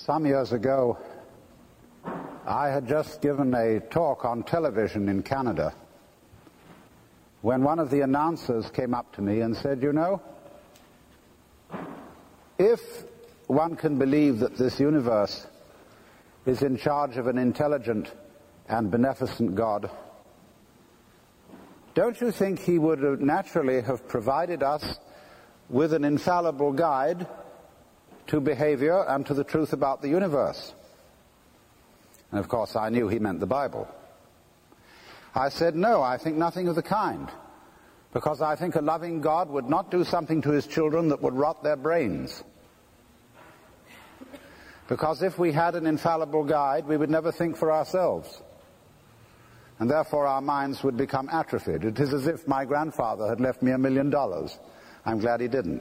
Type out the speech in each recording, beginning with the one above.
Some years ago, I had just given a talk on television in Canada when one of the announcers came up to me and said, "You know, if one can believe that this universe is in charge of an intelligent and beneficent God, don't you think he would naturally have provided us with an infallible guide to behavior and to the truth about the universe?" And of course I knew he meant the Bible. I said, "No, I think nothing of the kind, because I think a loving God would not do something to his children that would rot their brains. Because if we had an infallible guide, we would never think for ourselves, and therefore our minds would become atrophied. It is as if my grandfather had left me $1 million. I'm glad he didn't."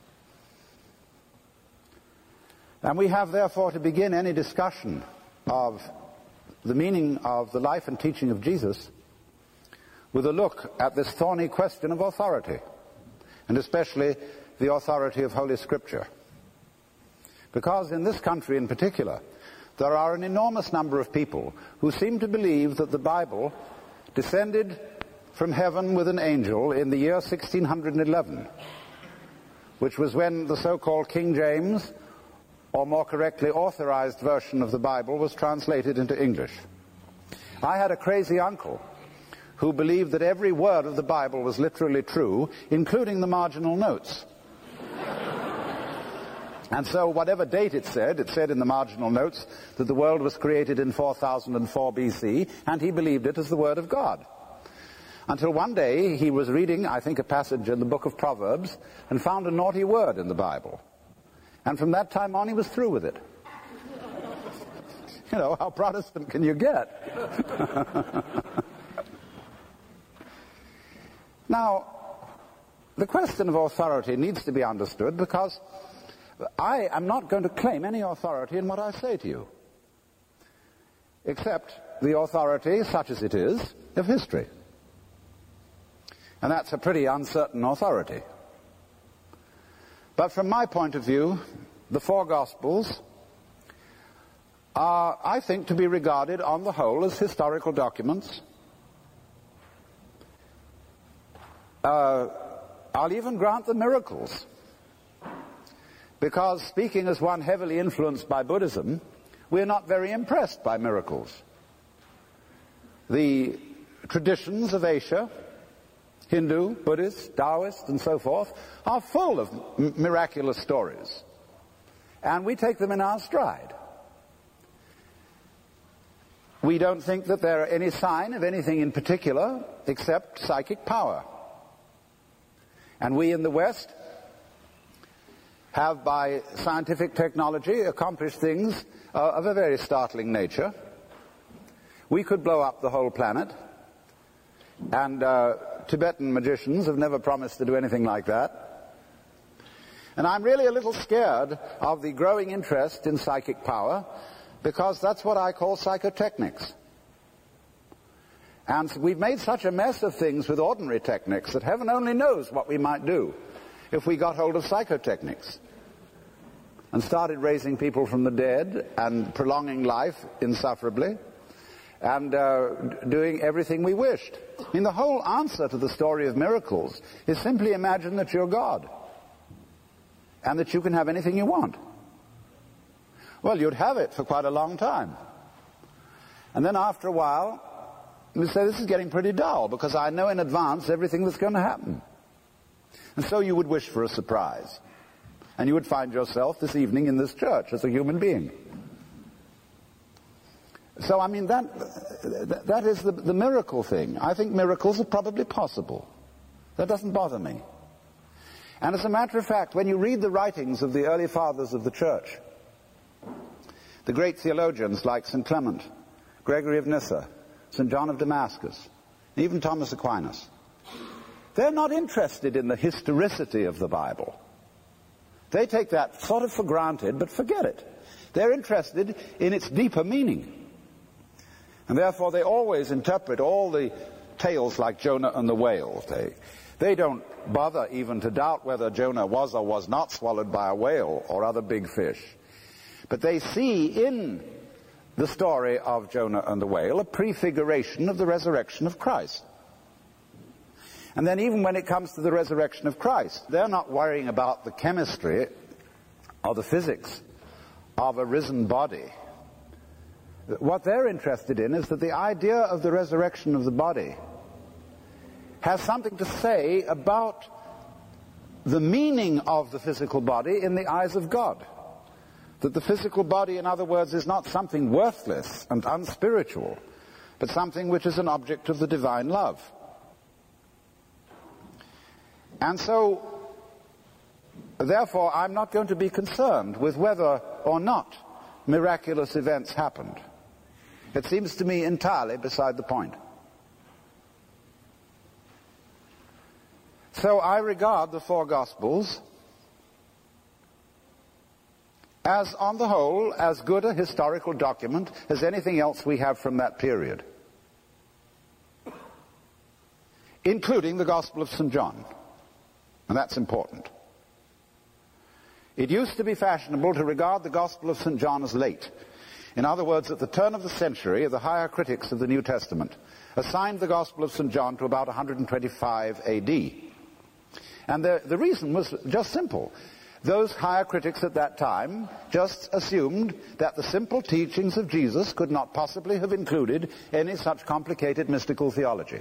And we have therefore to begin any discussion of the meaning of the life and teaching of Jesus with a look at this thorny question of authority, and especially the authority of Holy Scripture. Because in this country in particular, there are an enormous number of people who seem to believe that the Bible descended from heaven with an angel in the year 1611, which was when the so-called King James, or more correctly authorized version of the Bible, was translated into English. I had a crazy uncle who believed that every word of the Bible was literally true, including the marginal notes. And so whatever date it said in the marginal notes that the world was created in 4004 BC, and he believed it as the Word of God. Until one day he was reading, I think, a passage in the book of Proverbs, and found a naughty word in the Bible. And from that time on he was through with it. You know, how Protestant can you get? Now, the question of authority needs to be understood, because I am not going to claim any authority in what I say to you, except the authority, such as it is, of history. And that's a pretty uncertain authority. But from my point of view, the four Gospels are, I think, to be regarded on the whole as historical documents. I'll even grant the miracles, because speaking as one heavily influenced by Buddhism, we're not very impressed by miracles. The traditions of Asia, Hindu, Buddhist, Taoist, and so forth, are full of miraculous stories, and we take them in our stride. We don't think that there are any sign of anything in particular except psychic power. And we in the West have, by scientific technology, accomplished things of a very startling nature. We could blow up the whole planet, and Tibetan magicians have never promised to do anything like that. And I'm really a little scared of the growing interest in psychic power, because that's what I call psychotechnics. And we've made such a mess of things with ordinary techniques that heaven only knows what we might do if we got hold of psychotechnics and started raising people from the dead and prolonging life insufferably and doing everything we wished. I mean, the whole answer to the story of miracles is simply imagine that you're God and that you can have anything you want. Well, you'd have it for quite a long time. And then after a while, you say, this is getting pretty dull, because I know in advance everything that's going to happen. And so you would wish for a surprise. And you would find yourself this evening in this church as a human being. So, I mean, that is the miracle thing. I think miracles are probably possible. That doesn't bother me. And as a matter of fact, when you read the writings of the early fathers of the church, the great theologians like St. Clement, Gregory of Nyssa, St. John of Damascus, even Thomas Aquinas, they're not interested in the historicity of the Bible. They take that sort of for granted, but forget it. They're interested in its deeper meaning. And therefore they always interpret all the tales like Jonah and the whale. They don't bother even to doubt whether Jonah was or was not swallowed by a whale or other big fish. But they see in the story of Jonah and the whale a prefiguration of the resurrection of Christ. And then even when it comes to the resurrection of Christ, they're not worrying about the chemistry or the physics of a risen body. What they're interested in is that the idea of the resurrection of the body has something to say about the meaning of the physical body in the eyes of God. That the physical body, in other words, is not something worthless and unspiritual, but something which is an object of the divine love. And so, therefore, I'm not going to be concerned with whether or not miraculous events happened. It seems to me entirely beside the point. So I regard the four Gospels as, on the whole, as good a historical document as anything else we have from that period, including the Gospel of St. John. And that's important. It used to be fashionable to regard the Gospel of St. John as late. In other words, at the turn of the century, the higher critics of the New Testament assigned the Gospel of St. John to about 125 AD. And the reason was just simple. Those higher critics at that time just assumed that the simple teachings of Jesus could not possibly have included any such complicated mystical theology.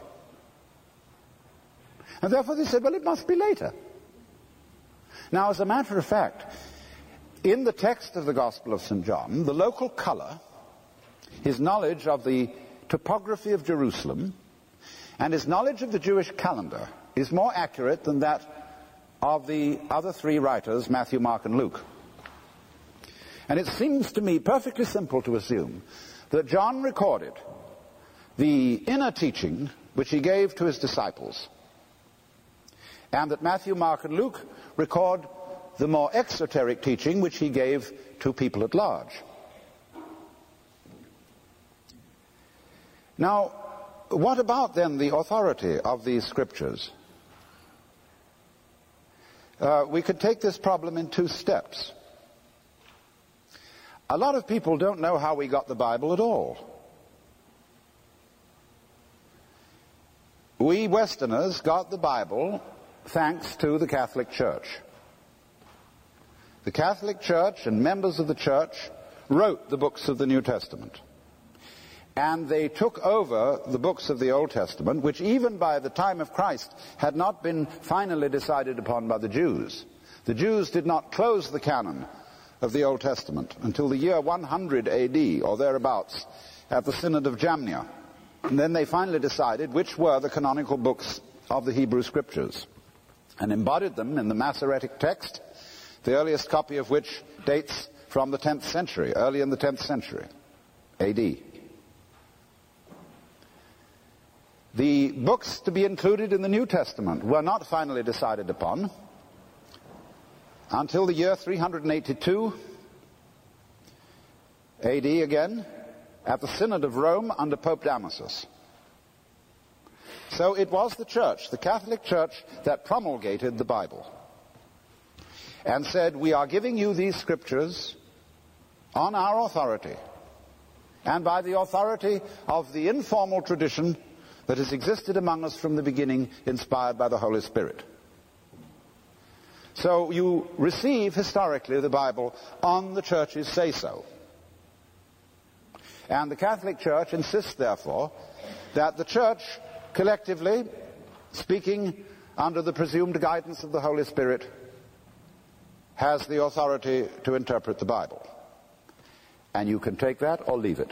And therefore they said, well, it must be later. Now, as a matter of fact, in the text of the Gospel of St. John, the local color, his knowledge of the topography of Jerusalem, and his knowledge of the Jewish calendar is more accurate than that of the other three writers, Matthew, Mark, and Luke. And it seems to me perfectly simple to assume that John recorded the inner teaching which he gave to his disciples, and that Matthew, Mark, and Luke record the more exoteric teaching which he gave to people at large. Now, what about then the authority of these scriptures? We could take this problem in two steps. A lot of people don't know how we got the Bible at all. We Westerners got the Bible thanks to the Catholic Church. The Catholic Church and members of the Church wrote the books of the New Testament. And they took over the books of the Old Testament, which even by the time of Christ had not been finally decided upon by the Jews. The Jews did not close the canon of the Old Testament until the year 100 AD, or thereabouts, at the Synod of Jamnia. And then they finally decided which were the canonical books of the Hebrew Scriptures, and embodied them in the Masoretic text, the earliest copy of which dates from the 10th century, early in the 10th century, AD. The books to be included in the New Testament were not finally decided upon until the year 382 AD again, at the Synod of Rome under Pope Damasus. So it was the Church, the Catholic Church, that promulgated the Bible and said, we are giving you these scriptures on our authority and by the authority of the informal tradition that has existed among us from the beginning, inspired by the Holy Spirit. So you receive historically the Bible on the Church's say-so. And the Catholic Church insists, therefore, that the Church collectively, speaking under the presumed guidance of the Holy Spirit, has the authority to interpret the Bible. And you can take that or leave it.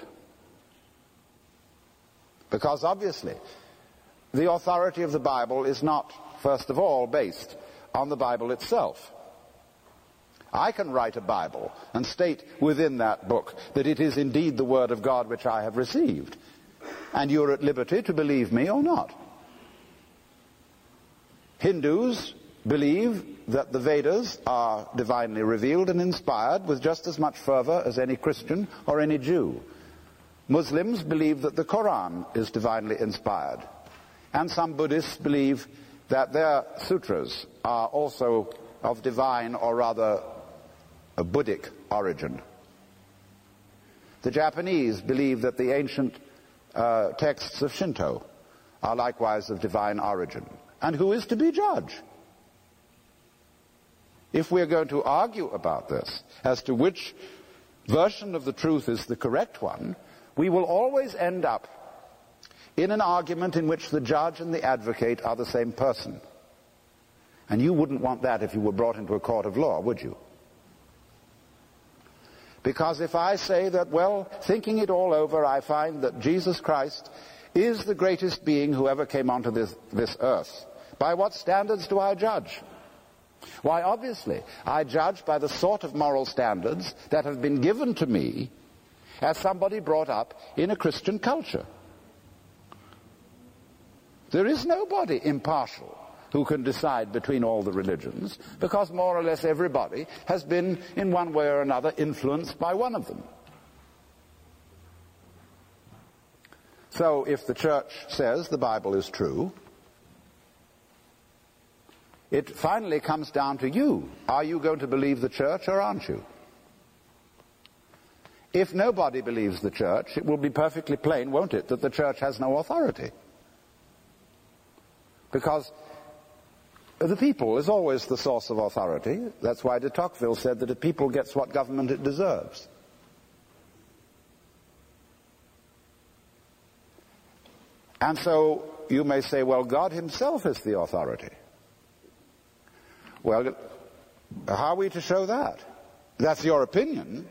Because obviously, the authority of the Bible is not, first of all, based on the Bible itself. I can write a Bible and state within that book that it is indeed the Word of God which I have received. And you're at liberty to believe me or not. Hindus believe that the Vedas are divinely revealed and inspired with just as much fervor as any Christian or any Jew. Muslims believe that the Quran is divinely inspired. And some Buddhists believe that their sutras are also of divine, or rather a Buddhic origin. The Japanese believe that the ancient texts of Shinto are likewise of divine origin. And who is to be judge? If we're going to argue about this, as to which version of the truth is the correct one, we will always end up in an argument in which the judge and the advocate are the same person. And you wouldn't want that if you were brought into a court of law, would you? Because if I say that, well, thinking it all over, I find that Jesus Christ is the greatest being who ever came onto this earth, by what standards do I judge? Why, obviously, I judge by the sort of moral standards that have been given to me as somebody brought up in a Christian culture. There is nobody impartial who can decide between all the religions, because more or less everybody has been, in one way or another, influenced by one of them. So if the church says the Bible is true, it finally comes down to you. Are you going to believe the church or aren't you? If nobody believes the church, it will be perfectly plain, won't it, that the church has no authority. Because the people is always the source of authority. That's why de Tocqueville said that a people gets what government it deserves. And so you may say, well, God himself is the authority. Well, how are we to show that? That's your opinion.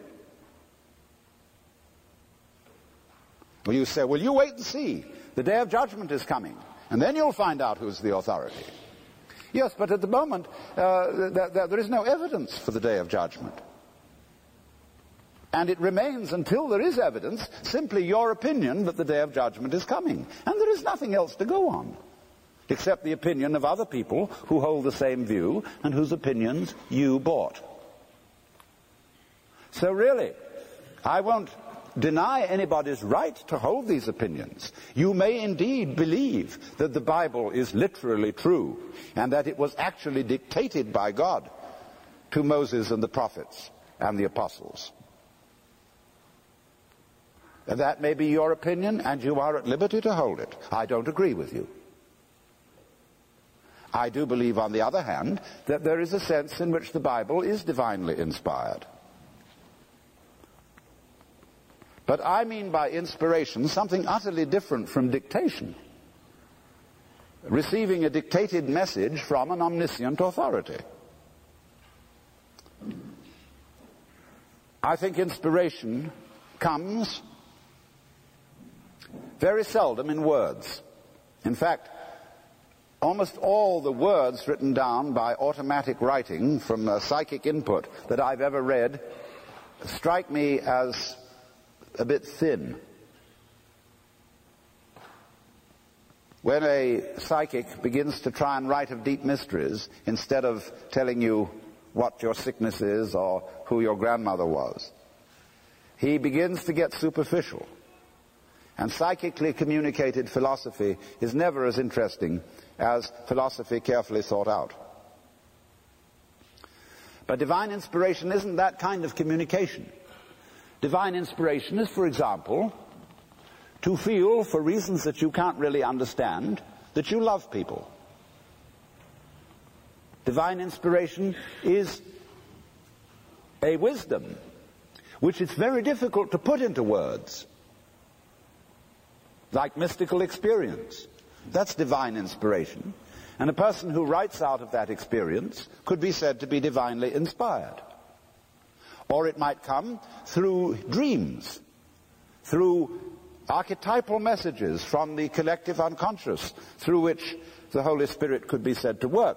Well, you say, well, you wait and see. The day of judgment is coming, and then you'll find out who's the authority. Yes, but at the moment, there is no evidence for the day of judgment. And it remains, until there is evidence, simply your opinion that the day of judgment is coming. And there is nothing else to go on, except the opinion of other people who hold the same view and whose opinions you bought. So really, I won't deny anybody's right to hold these opinions. You may indeed believe that the Bible is literally true and that it was actually dictated by God to Moses and the prophets and the apostles. And that may be your opinion, and you are at liberty to hold it. I don't agree with you. I do believe, on the other hand, that there is a sense in which the Bible is divinely inspired. But I mean by inspiration something utterly different from dictation. Receiving a dictated message from an omniscient authority. I think inspiration comes very seldom in words. In fact, almost all the words written down by automatic writing from psychic input that I've ever read strike me as a bit thin. When a psychic begins to try and write of deep mysteries, instead of telling you what your sickness is or who your grandmother was, he begins to get superficial. And psychically communicated philosophy is never as interesting as philosophy carefully thought out. But divine inspiration isn't that kind of communication. Divine inspiration is, for example, to feel, for reasons that you can't really understand, that you love people. Divine inspiration is a wisdom which it's very difficult to put into words, like mystical experience. That's divine inspiration. And a person who writes out of that experience could be said to be divinely inspired. Or it might come through dreams, through archetypal messages from the collective unconscious, through which the Holy Spirit could be said to work.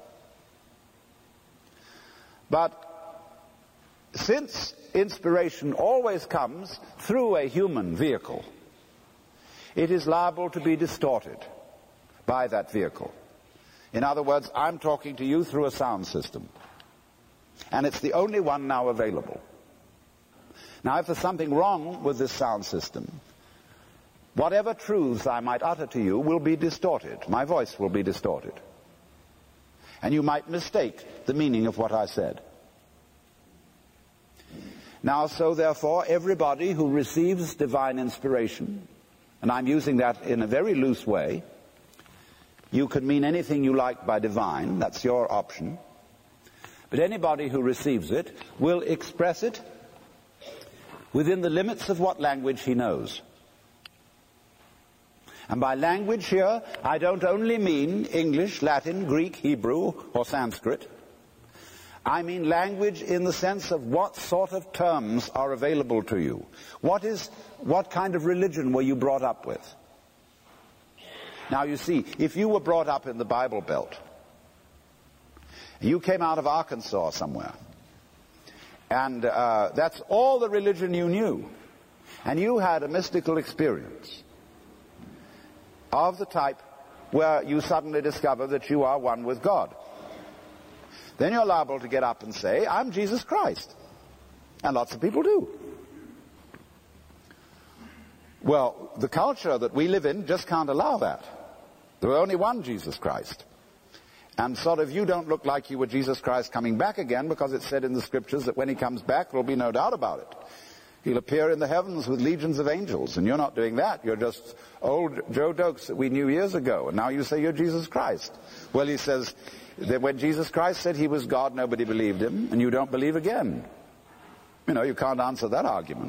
But since inspiration always comes through a human vehicle, it is liable to be distorted by that vehicle. In other words, I'm talking to you through a sound system. And it's the only one now available. Now, if there's something wrong with this sound system, whatever truths I might utter to you will be distorted. My voice will be distorted. And you might mistake the meaning of what I said. Now, so therefore, everybody who receives divine inspiration, and I'm using that in a very loose way, you can mean anything you like by divine, that's your option, but anybody who receives it will express it within the limits of what language he knows. And by language here, I don't only mean English, Latin, Greek, Hebrew, or Sanskrit. I mean language in the sense of what sort of terms are available to you. What kind of religion were you brought up with? Now you see, if you were brought up in the Bible Belt, you came out of Arkansas somewhere, and that's all the religion you knew, and you had a mystical experience of the type where you suddenly discover that you are one with God, then you're liable to get up and say, I'm Jesus Christ. And lots of people do. Well, the culture that we live in just can't allow that. There are only one Jesus Christ. And sort of you don't look like you were Jesus Christ coming back again, because it's said in the scriptures that when he comes back, there'll be no doubt about it. He'll appear in the heavens with legions of angels, and you're not doing that. You're just old Joe Dokes that we knew years ago, and now you say you're Jesus Christ. Well, he says that when Jesus Christ said he was God, nobody believed him, and you don't believe again. You know, you can't answer that argument.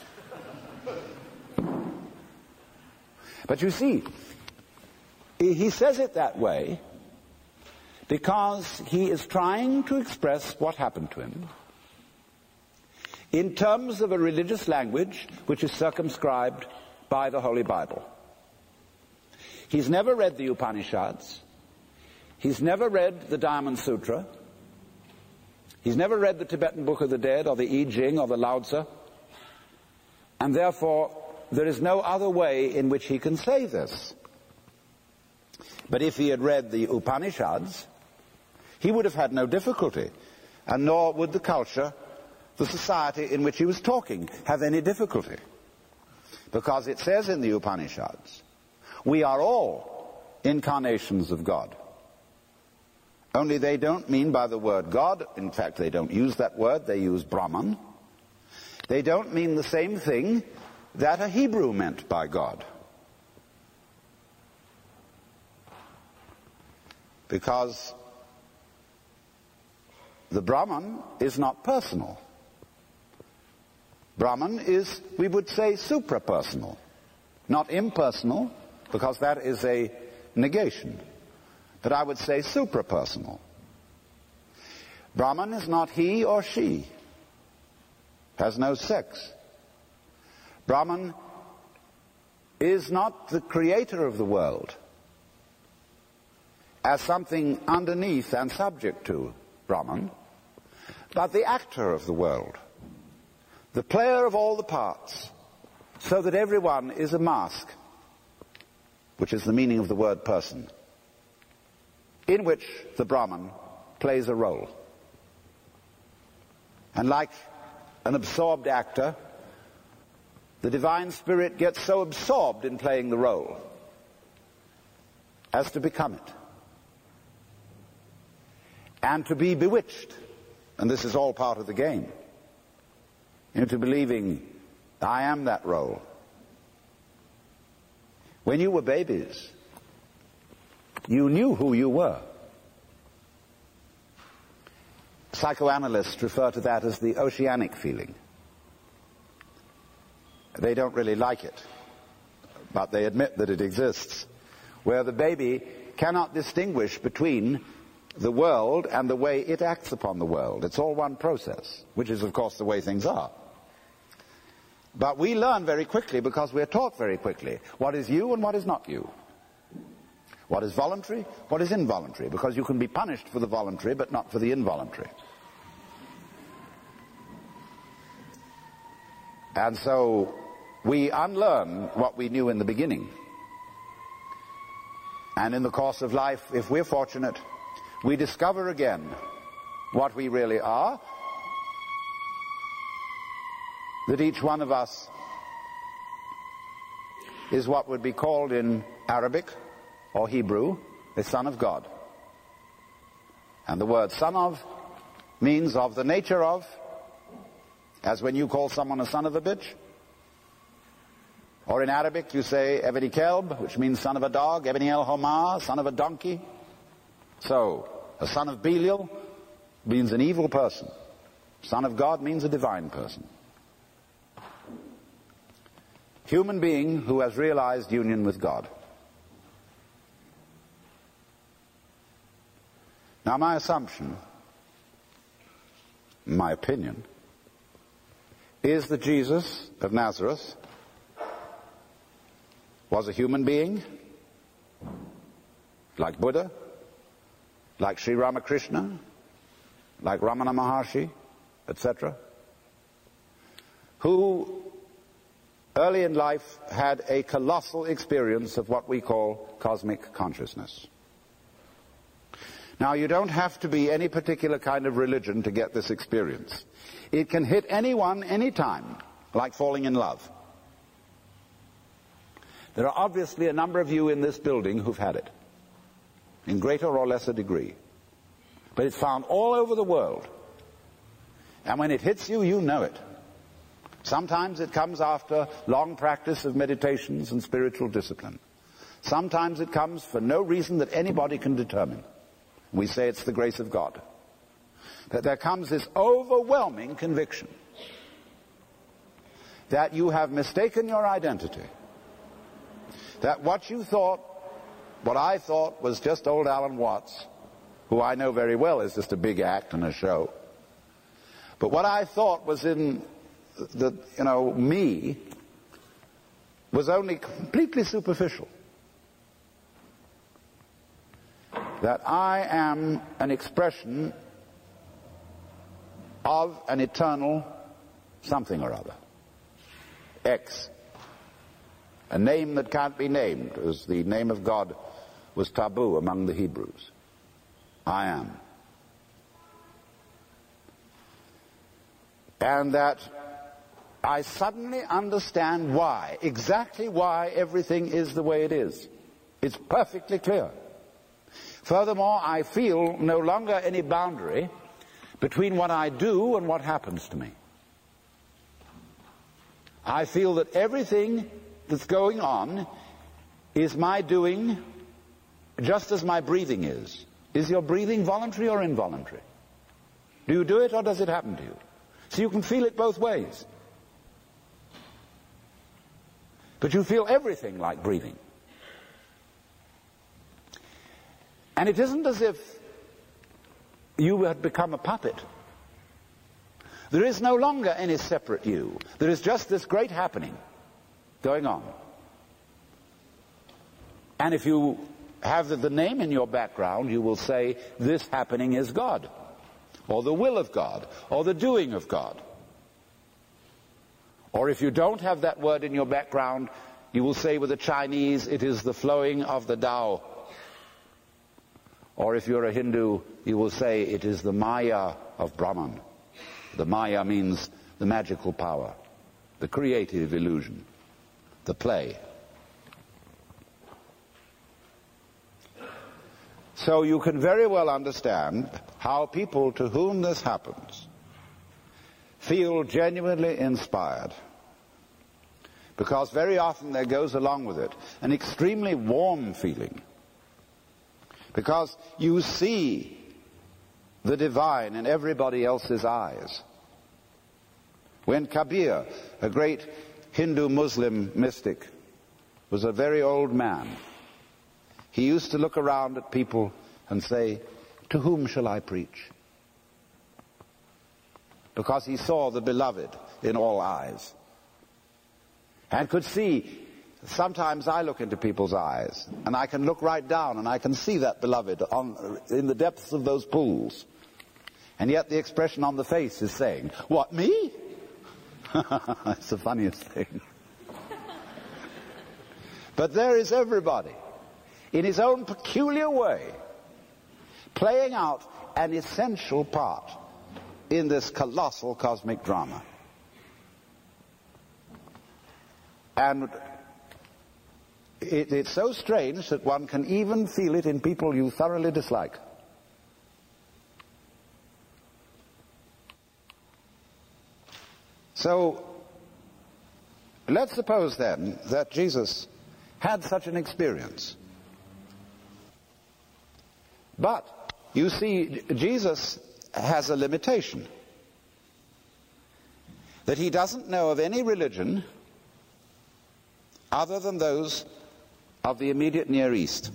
But you see, he says it that way because he is trying to express what happened to him in terms of a religious language which is circumscribed by the Holy Bible. He's never read the Upanishads. He's never read the Diamond Sutra. He's never read the Tibetan Book of the Dead or the I Ching or the Lao Tzu. And therefore, there is no other way in which he can say this. But if he had read the Upanishads, he would have had no difficulty, and nor would the culture, the society in which he was talking, have any difficulty. Because it says in the Upanishads, we are all incarnations of God. Only they don't mean by the word God, in fact they don't use that word, they use Brahman. They don't mean the same thing that a Hebrew meant by God. Because the Brahman is not personal. Brahman is, we would say, suprapersonal. Not impersonal, because that is a negation. But I would say suprapersonal. Brahman is not he or she. Has no sex. Brahman is not the creator of the world as something underneath and subject to Brahman, but the actor of the world, the player of all the parts, so that everyone is a mask, which is the meaning of the word person, in which the Brahman plays a role. And like an absorbed actor, the divine spirit gets so absorbed in playing the role as to become it. And to be bewitched, and this is all part of the game, into believing, I am that role. When you were babies, you knew who you were. Psychoanalysts refer to that as the oceanic feeling. They don't really like it, but they admit that it exists, where the baby cannot distinguish between the world and the way it acts upon the world. It's all one process, which is, of course, the way things are. But we learn very quickly because we're taught very quickly what is you and what is not you. What is voluntary, what is involuntary, because you can be punished for the voluntary but not for the involuntary. And so we unlearn what we knew in the beginning. And in the course of life, if we're fortunate, we discover again what we really are, that each one of us is what would be called in Arabic or Hebrew a son of God. And the word son of means of the nature of, As when you call someone a son of a bitch. Or in Arabic you say Ebni Kelb, which means son of a dog, Ebni El Homar, son of a donkey. So, a son of Belial means an evil person. Son of God means a divine person. Human being who has realized union with God. Now my assumption, my opinion, is that Jesus of Nazareth was a human being, like Buddha, like Sri Ramakrishna, like Ramana Maharshi, etc., who early in life had a colossal experience of what we call cosmic consciousness. Now, you don't have to be any particular kind of religion to get this experience. It can hit anyone, anytime, like falling in love. There are obviously a number of you in this building who've had it, in greater or lesser degree. But it's found all over the world. And when it hits you, you know it. Sometimes it comes after long practice of meditations and spiritual discipline. Sometimes it comes for no reason that anybody can determine. We say it's the grace of God. That there comes this overwhelming conviction that you have mistaken your identity. That what you thought, what I thought was just old Alan Watts, who I know very well is just a big act and a show. But what I thought was in me was only completely superficial. That I am an expression of an eternal something or other. X. A name that can't be named, as the name of God was taboo among the Hebrews. I am. And that I suddenly understand why, exactly why everything is the way it is. It's perfectly clear. Furthermore, I feel no longer any boundary between what I do and what happens to me. I feel that everything that's going on is my doing just as my breathing is. Is your breathing voluntary or involuntary? Do you do it or does it happen to you? So you can feel it both ways. But you feel everything like breathing. And it isn't as if you had become a puppet. There is no longer any separate you. There is just this great happening going on. And if you have the name in your background, you will say, this happening is God, or the will of God, or the doing of God. Or if you don't have that word in your background, you will say with the Chinese, it is the flowing of the Tao. Or if you're a Hindu, you will say it is the Maya of Brahman. The Maya means the magical power, the creative illusion, the play. So you can very well understand how people to whom this happens feel genuinely inspired. Because very often there goes along with it an extremely warm feeling. Because you see the divine in everybody else's eyes. When Kabir, a great Hindu-Muslim mystic, was a very old man, he used to look around at people and say, to whom shall I preach? Because he saw the beloved in all eyes. And could see, sometimes I look into people's eyes, and I can look right down, and I can see that beloved in the depths of those pools. And yet the expression on the face is saying, what, me? That's the funniest thing. But there is everybody, in his own peculiar way, playing out an essential part in this colossal cosmic drama. And it's so strange that one can even feel it in people you thoroughly dislike. So let's suppose then that Jesus had such an experience. But, you see, Jesus has a limitation. That he doesn't know of any religion other than those of the immediate Near East.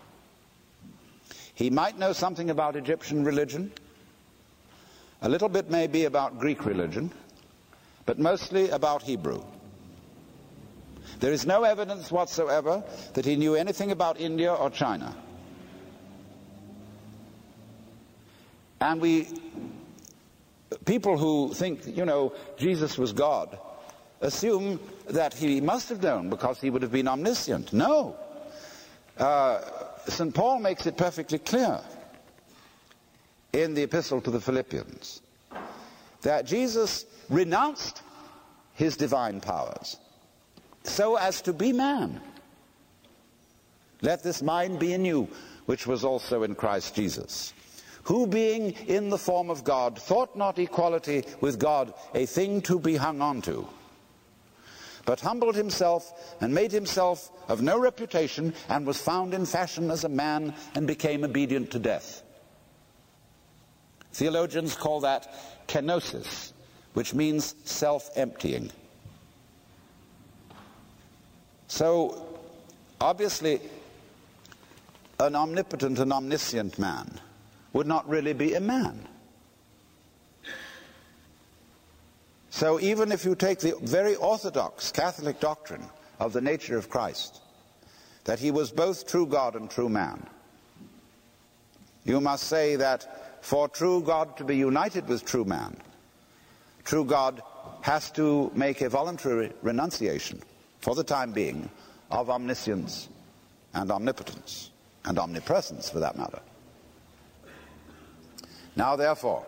He might know something about Egyptian religion, a little bit maybe about Greek religion, but mostly about Hebrew. There is no evidence whatsoever that he knew anything about India or China. And people who think, Jesus was God, assume that he must have known because he would have been omniscient. No. St. Paul makes it perfectly clear in the Epistle to the Philippians that Jesus renounced his divine powers so as to be man. Let this mind be in you, which was also in Christ Jesus, who being in the form of God thought not equality with God a thing to be hung on to, but humbled himself and made himself of no reputation, and was found in fashion as a man, and became obedient to death. Theologians call that kenosis, which means self-emptying. So, obviously, an omnipotent and omniscient man would not really be a man. So even if you take the very orthodox Catholic doctrine of the nature of Christ, that he was both true God and true man, you must say that for true God to be united with true man, true God has to make a voluntary renunciation, for the time being, of omniscience and omnipotence, and omnipresence for that matter. Now therefore,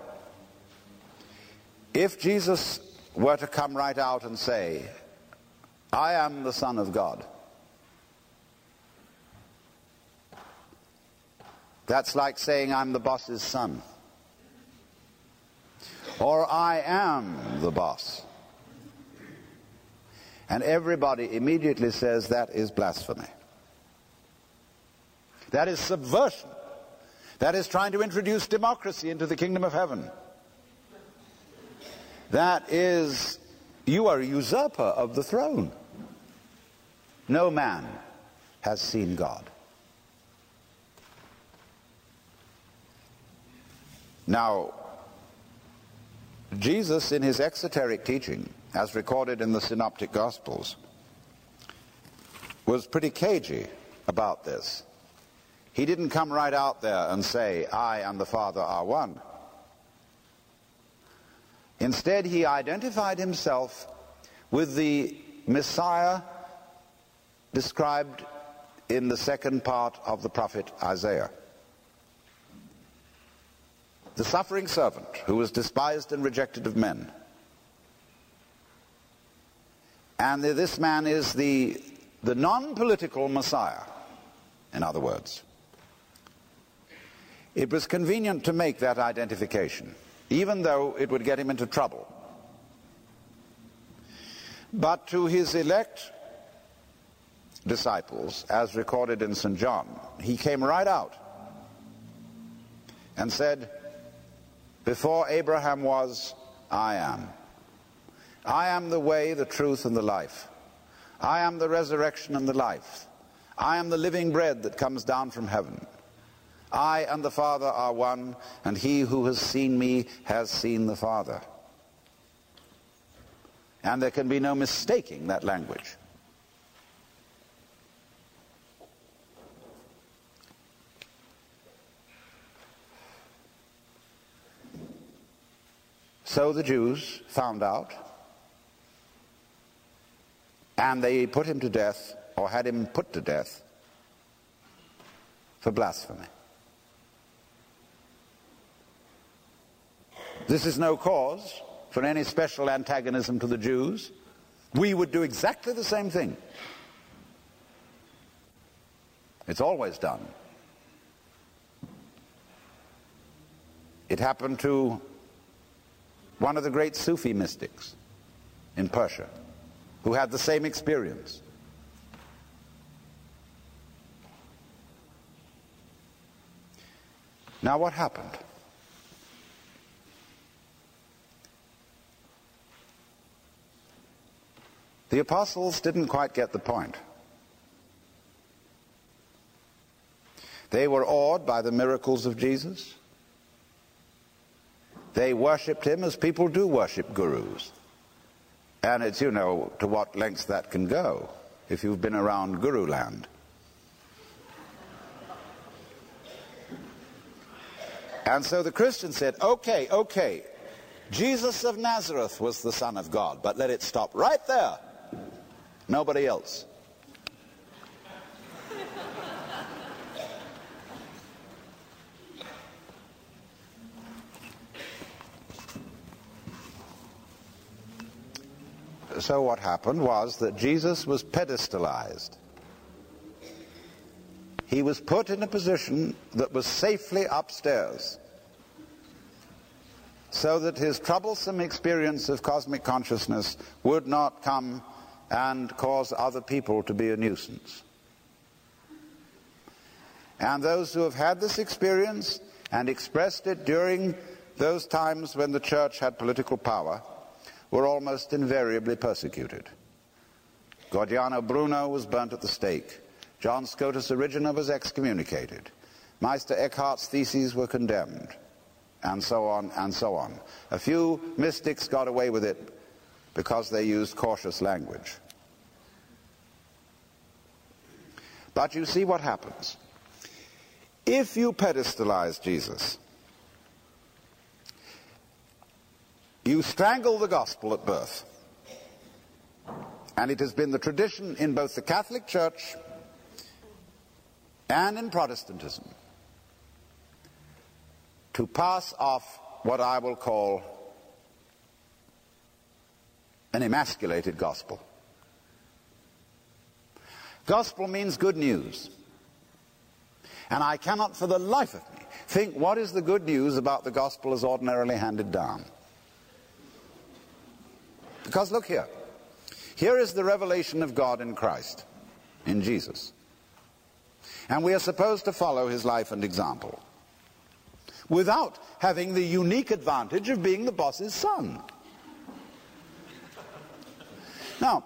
if Jesus were to come right out and say, I am the Son of God, that's like saying I'm the boss's son. Or I am the boss. And everybody immediately says that is blasphemy. That is subversion. That is trying to introduce democracy into the kingdom of heaven. That is, you are a usurper of the throne. No man has seen God. Now, Jesus in his exoteric teaching, as recorded in the Synoptic Gospels, was pretty cagey about this. He didn't come right out there and say, I and the Father are one. Instead, he identified himself with the Messiah described in the second part of the prophet Isaiah. The suffering servant who was despised and rejected of men. And this man is the non-political Messiah, in other words. It was convenient to make that identification, even though it would get him into trouble. But to his elect disciples, as recorded in St. John, he came right out and said, before Abraham was, I am. I am the way, the truth, and the life. I am the resurrection and the life. I am the living bread that comes down from heaven. I and the Father are one, and he who has seen me has seen the Father. And there can be no mistaking that language. So the Jews found out, and they put him to death, or had him put to death, for blasphemy. This is no cause for any special antagonism to the Jews. We would do exactly the same thing. It's always done. It happened to one of the great Sufi mystics, in Persia who had the same experience. Now what happened? The apostles didn't quite get the point. They were awed by the miracles of Jesus. They worshipped him as people do worship gurus. And it's, you know, to what lengths that can go if you've been around guru land. And so the Christians said, okay, Jesus of Nazareth was the Son of God, but let it stop right there. Nobody else. So what happened was that Jesus was pedestalized. He was put in a position that was safely upstairs, so that his troublesome experience of cosmic consciousness would not come and cause other people to be a nuisance. And those who have had this experience and expressed it during those times when the church had political power were almost invariably persecuted. Gordiano Bruno was burnt at the stake. John Scotus Erigena was excommunicated. Meister Eckhart's theses were condemned, and so on and so on. A few mystics got away with it because they used cautious language. But you see what happens. If you pedestalize Jesus, you strangle the gospel at birth. And it has been the tradition in both the Catholic Church and in Protestantism to pass off what I will call an emasculated gospel. Gospel means good news. And I cannot for the life of me think what is the good news about the gospel as ordinarily handed down. Because look here. Here is the revelation of God in Christ, in Jesus. And we are supposed to follow his life and example without having the unique advantage of being the boss's son. Now,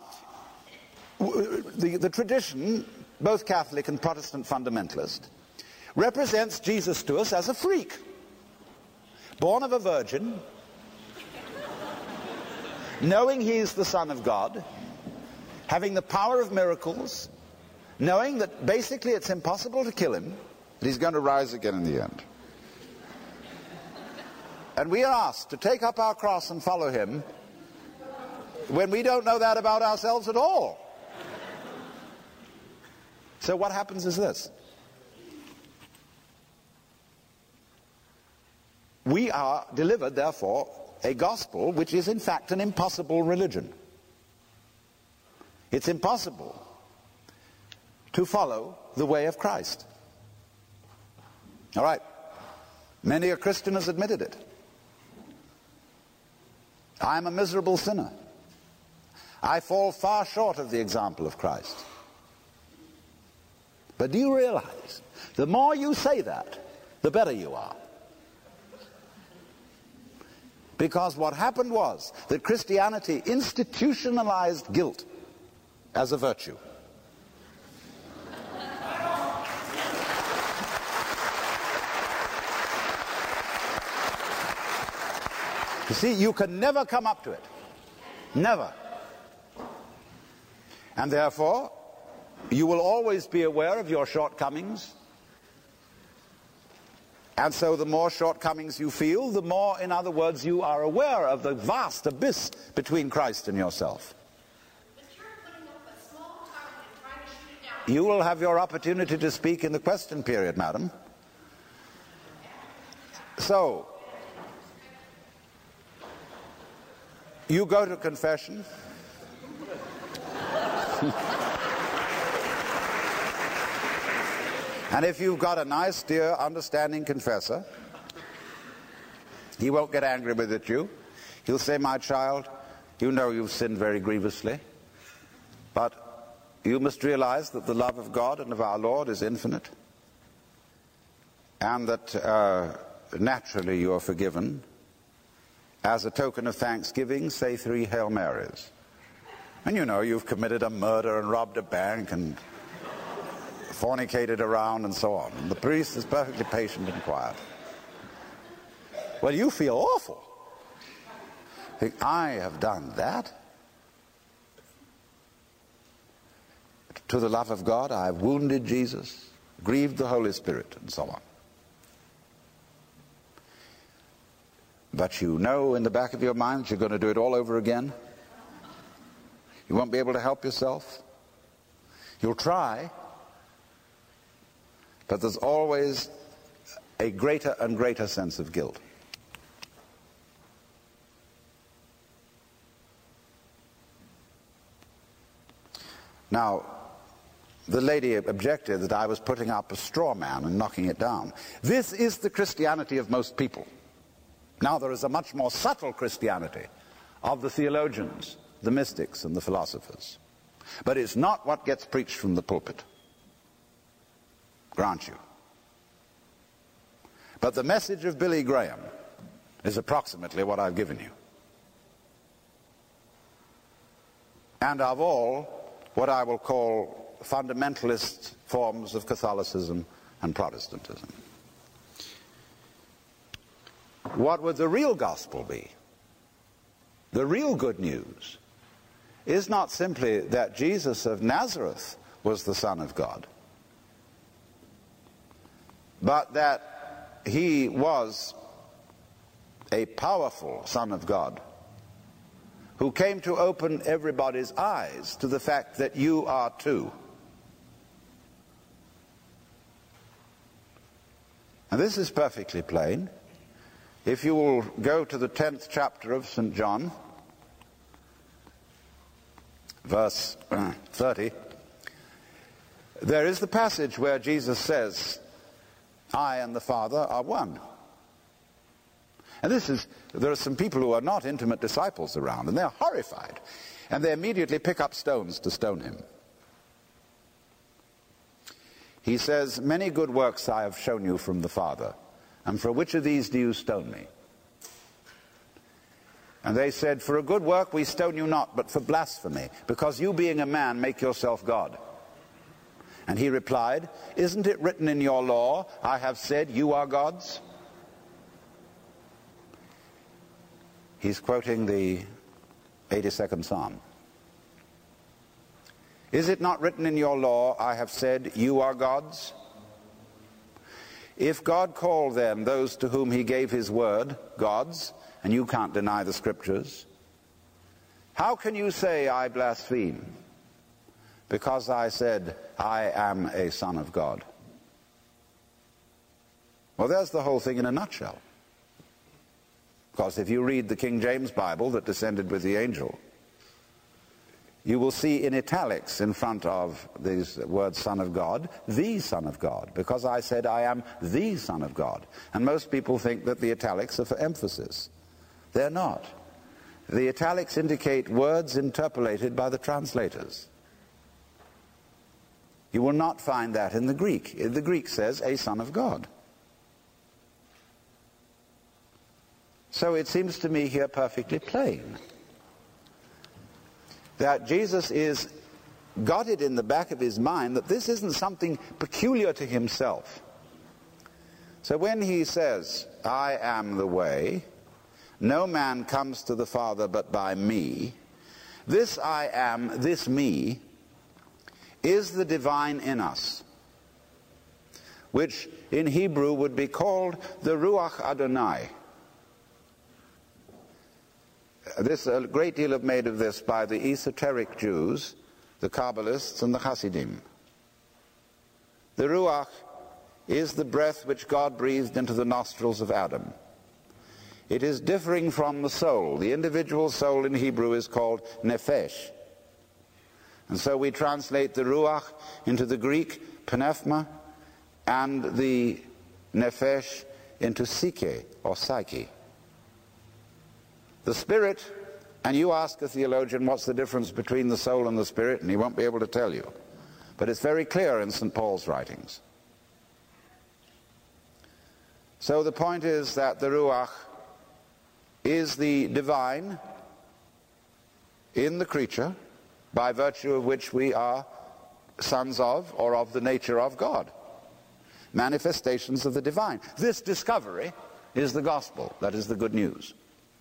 the tradition, both Catholic and Protestant fundamentalist, represents Jesus to us as a freak, born of a virgin, knowing he is the Son of God, having the power of miracles, knowing that basically it's impossible to kill him, that he's going to rise again in the end. And we are asked to take up our cross and follow him when we don't know that about ourselves at all. So what happens is this. We are delivered, therefore, a gospel which is in fact an impossible religion. It's impossible to follow the way of Christ. All right. Many a Christian has admitted it. I am a miserable sinner. I fall far short of the example of Christ. But do you realize, the more you say that, the better you are. Because what happened was that Christianity institutionalized guilt as a virtue. You see, you can never come up to it. Never. And therefore, you will always be aware of your shortcomings. And so the more shortcomings you feel, the more, in other words, you are aware of the vast abyss between Christ and yourself. You will have your opportunity to speak in the question period, madam. So, you go to confession. And if you've got a nice, dear, understanding confessor, he won't get angry with you. He'll say, my child, You know you've sinned very grievously, but you must realize that the love of God and of our Lord is infinite, and that naturally you are forgiven. As a token of thanksgiving, say 3 Hail Marys. And you know you've committed a murder and robbed a bank and fornicated around and so on. And the priest is perfectly patient and quiet. Well, you feel awful. Think, I have done that? To the love of God, I have wounded Jesus, grieved the Holy Spirit, and so on. But you know in the back of your mind that you're going to do it all over again. You won't be able to help yourself. You'll try, but there's always a greater and greater sense of guilt. Now, the lady objected that I was putting up a straw man and knocking it down. This is the Christianity of most people. Now, there is a much more subtle Christianity of the theologians, the mystics, and the philosophers. But it's not what gets preached from the pulpit. Grant you. But the message of Billy Graham is approximately what I've given you. And of all, what I will call fundamentalist forms of Catholicism and Protestantism. What would the real gospel be? The real good news is not simply that Jesus of Nazareth was the Son of God, but that he was a powerful Son of God who came to open everybody's eyes to the fact that you are too. And this is perfectly plain. If you will go to the 10th chapter of St. John, verse 30, there is the passage where Jesus says, I and the Father are one. And there are some people who are not intimate disciples around, and they're horrified. And they immediately pick up stones to stone him. He says, many good works I have shown you from the Father. And for which of these do you stone me? And they said, for a good work we stone you not, but for blasphemy, because you being a man make yourself God. And he replied, isn't it written in your law, I have said you are gods? He's quoting the 82nd Psalm. Is it not written in your law, I have said you are gods? If God called then those to whom he gave his word gods, and you can't deny the scriptures, how can you say I blaspheme? Because I said I am a son of God. Well, there's the whole thing in a nutshell. Because if you read the King James Bible that descended with the angel, you will see in italics in front of these words Son of God, the Son of God, because I said I am the Son of God. And most people think that the italics are for emphasis. They're not. The italics indicate words interpolated by the translators. You will not find that in the Greek. The Greek says a Son of God. So it seems to me here perfectly plain that Jesus got it in the back of his mind that this isn't something peculiar to himself. So when he says, I am the way, no man comes to the Father but by me, this I am, this me, is the divine in us, which in Hebrew would be called the Ruach Adonai. A great deal of made of this by the esoteric Jews, the Kabbalists, and the Hasidim. The Ruach is the breath which God breathed into the nostrils of Adam. It is differing from the soul. The individual soul in Hebrew is called nephesh. And so we translate the Ruach into the Greek pneuma and the nephesh into psyche or psyche. The spirit And you ask a theologian what's the difference between the soul and the spirit, and he won't be able to tell you. But it's very clear in St. Paul's writings. So the point is that the Ruach is the divine in the creature, by virtue of which we are sons of, or of the nature of God. Manifestations of the divine. This discovery is the gospel, that is the good news.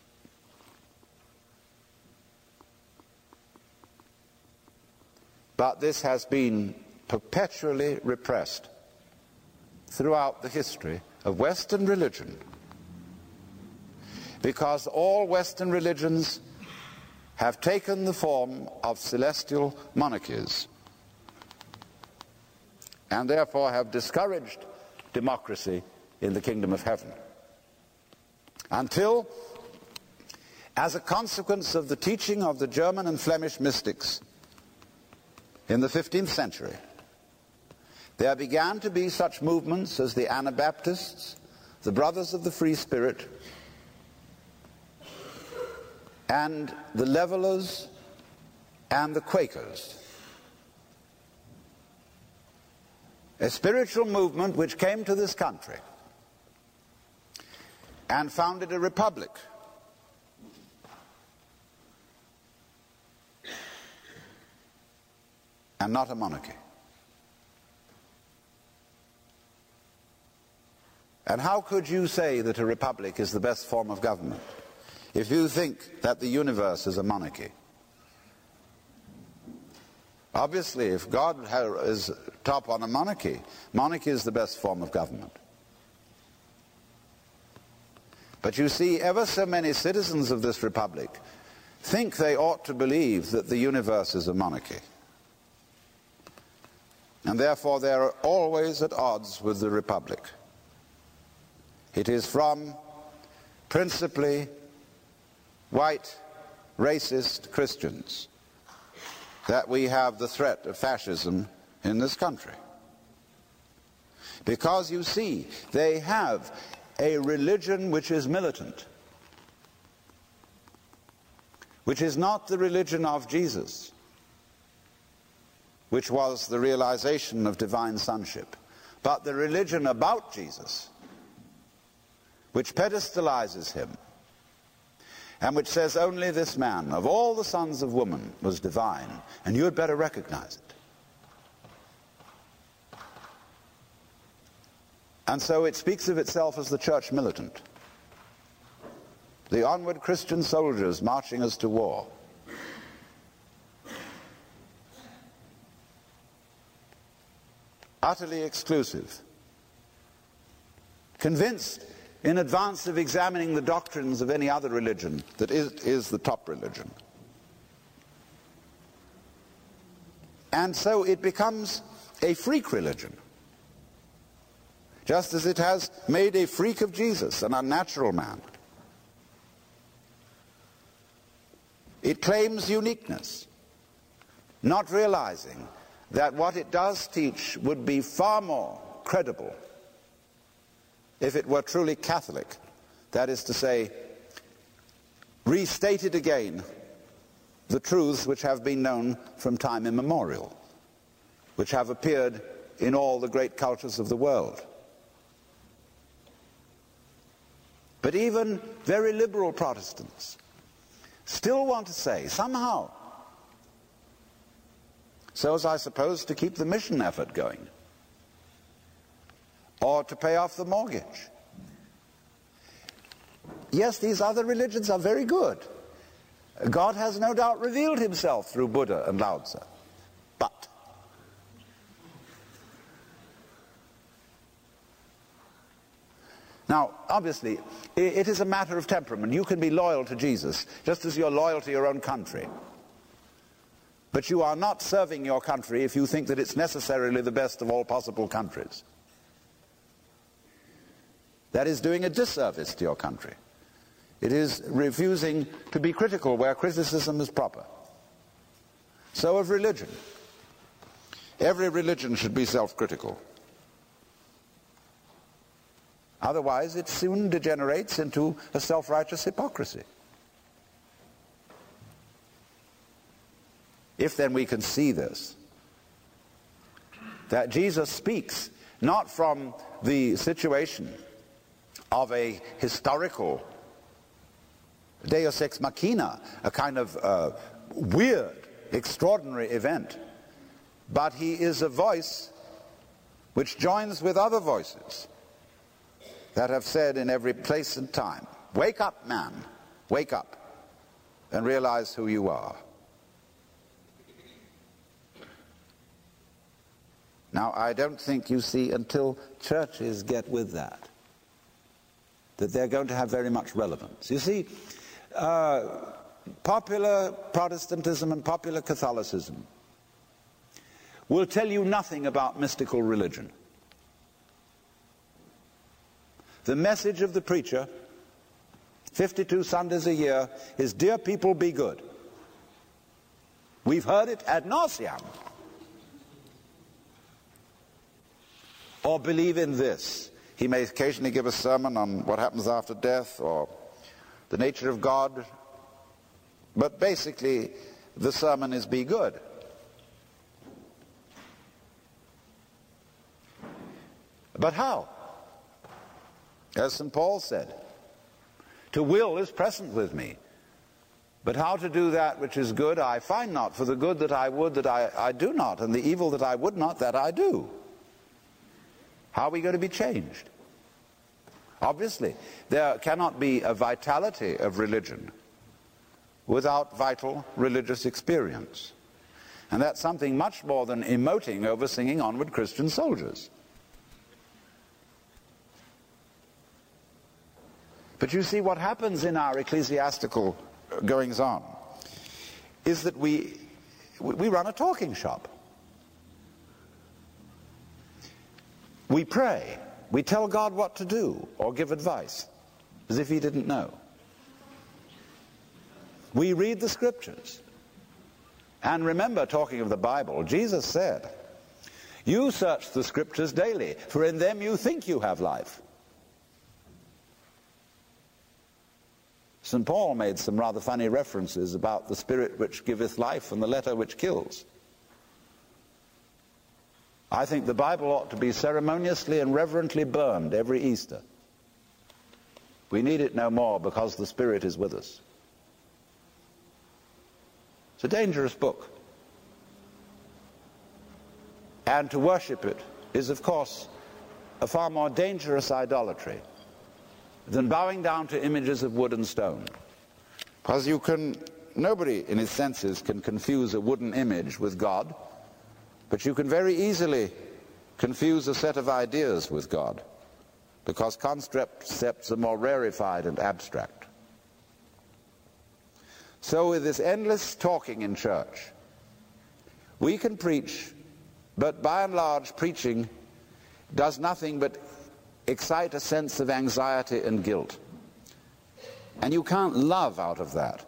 But this has been perpetually repressed throughout the history of Western religion, because all Western religions have taken the form of celestial monarchies, and therefore have discouraged democracy in the kingdom of heaven. Until, as a consequence of the teaching of the German and Flemish mystics in the 15th century, there began to be such movements as the Anabaptists, the Brothers of the Free Spirit, and the Levelers and the Quakers. A spiritual movement which came to this country and founded a republic. And not a monarchy. And how could you say that a republic is the best form of government if you think that the universe is a monarchy? Obviously, if God is top on a monarchy, monarchy is the best form of government. But you see, ever so many citizens of this republic think they ought to believe that the universe is a monarchy. And therefore they are always at odds with the republic. It is from principally white, racist Christians that we have the threat of fascism in this country. Because, you see, they have a religion which is militant, which is not the religion of Jesus, which was the realization of divine sonship, but the religion about Jesus, which pedestalizes him, and which says only this man, of all the sons of woman, was divine, and you had better recognize it. And so it speaks of itself as the church militant, the onward Christian soldiers marching us to war. Utterly exclusive, convinced in advance of examining the doctrines of any other religion that it is the top religion. And so it becomes a freak religion, just as it has made a freak of Jesus, an unnatural man. It claims uniqueness, not realizing that what it does teach would be far more credible if it were truly Catholic, that is to say, restated again the truths which have been known from time immemorial, which have appeared in all the great cultures of the world. But even very liberal Protestants still want to say, somehow, so as I suppose to keep the mission effort going, or to pay off the mortgage. Yes, these other religions are very good. God has no doubt revealed himself through Buddha and Lao Tzu. But now, obviously, it is a matter of temperament. You can be loyal to Jesus, just as you're loyal to your own country. But you are not serving your country if you think that it's necessarily the best of all possible countries. That is doing a disservice to your country. It is refusing to be critical where criticism is proper. So of religion. Every religion should be self-critical. Otherwise it soon degenerates into a self-righteous hypocrisy. if then we can see this, that Jesus speaks not from the situation of a historical deus ex machina, a kind of weird, extraordinary event, but he is a voice which joins with other voices that have said in every place and time, wake up, man, wake up and realize who you are. Now, I don't think, you see, until churches get with that they're going to have very much relevance. You see, popular Protestantism and popular Catholicism will tell you nothing about mystical religion. The message of the preacher, 52 Sundays a year, is, dear people, be good. We've heard it ad nauseam. Or believe in this. He may occasionally give a sermon on what happens after death or the nature of God, but basically the sermon is be good. But how? As St. Paul said, to will is present with me, but how to do that which is good I find not, for the good that I would that I do not, and the evil that I would not that I do. How are we going to be changed? Obviously, there cannot be a vitality of religion without vital religious experience. And that's something much more than emoting over singing Onward Christian Soldiers. But you see, what happens in our ecclesiastical goings-on is that we run a talking shop. We pray. We tell God what to do or give advice, as if he didn't know. We read the scriptures. And remember, talking of the Bible, Jesus said, you search the scriptures daily, for in them you think you have life. St. Paul made some rather funny references about the spirit which giveth life and the letter which kills. I think the Bible ought to be ceremoniously and reverently burned every Easter. We need it no more because the Spirit is with us. It's a dangerous book. And to worship it is, of course, a far more dangerous idolatry than bowing down to images of wood and stone. Because nobody in his senses can confuse a wooden image with God. But you can very easily confuse a set of ideas with God, because concepts are more rarefied and abstract. So with this endless talking in church, we can preach, but by and large preaching does nothing but excite a sense of anxiety and guilt. And you can't love out of that.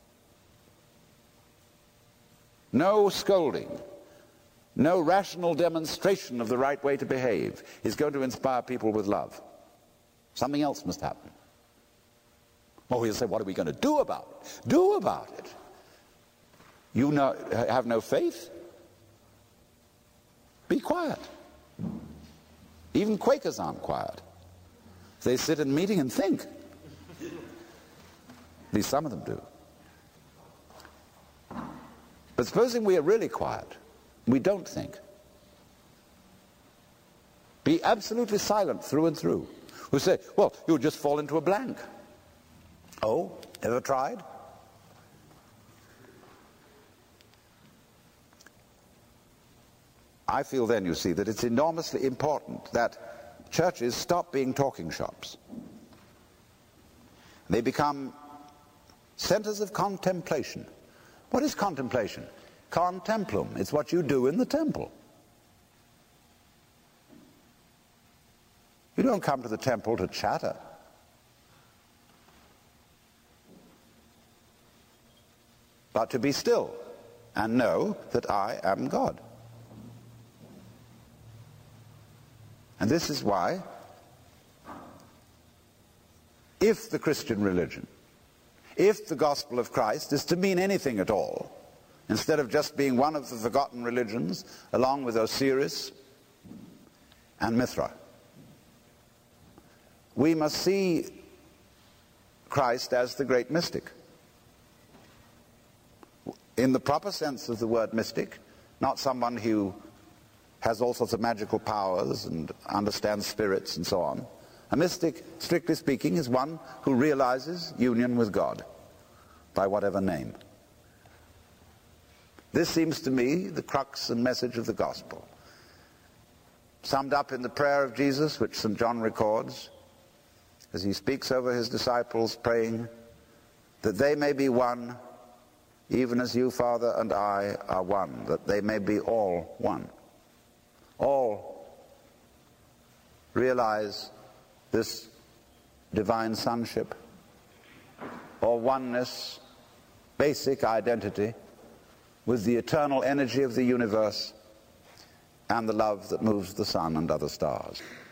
No scolding, no rational demonstration of the right way to behave is going to inspire people with love. Something else must happen. Well, you'll say, what are we going to do about it? Do about it. You have no faith? Be quiet. Even Quakers aren't quiet. They sit in a meeting and think. At least some of them do. But supposing we are really quiet, we don't think. Be absolutely silent through and through. We say, well, you'll just fall into a blank. Oh, ever tried? I feel then, you see, that it's enormously important that churches stop being talking shops. They become centers of contemplation. What is contemplation? Contemplum. It's what you do in the temple. You don't come to the temple to chatter. But to be still and know that I am God. And this is why, if the Christian religion, if the gospel of Christ is to mean anything at all, instead of just being one of the forgotten religions, along with Osiris and Mithra. We must see Christ as the great mystic. In the proper sense of the word mystic, not someone who has all sorts of magical powers and understands spirits and so on. A mystic, strictly speaking, is one who realizes union with God, by whatever name. This seems to me the crux and message of the gospel, summed up in the prayer of Jesus, which St. John records, as he speaks over his disciples, praying that they may be one, even as you, Father, and I are one, that they may be all one. All realize this divine sonship, or oneness, basic identity with the eternal energy of the universe and the love that moves the sun and other stars.